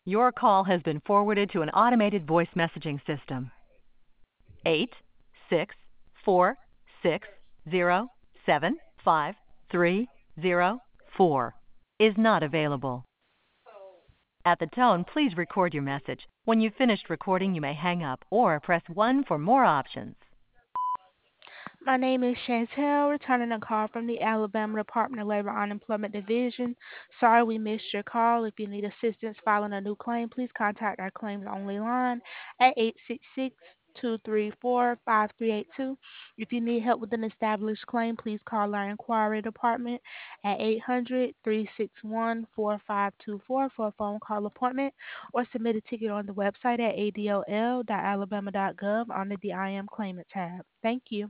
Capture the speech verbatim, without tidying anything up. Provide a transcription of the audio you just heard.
Your call has been forwarded to an automated voice messaging system. Eight six four six zero seven five three zero four is not available. At the tone, please record your message. When you've finished recording, you may hang up or press one for more options. My name is Chantel, returning a call from the Alabama Department of Labor Unemployment Division. Sorry we missed your call. If you need assistance filing a new claim, please contact our claims only line at eight six six, two three four, five three eight two. If you need help with an established claim, please call our inquiry department at eight hundred, three six one, four five two four for a phone call appointment or submit a ticket on the website at a d o l dot alabama dot gov under the I Am Claimant tab. Thank you.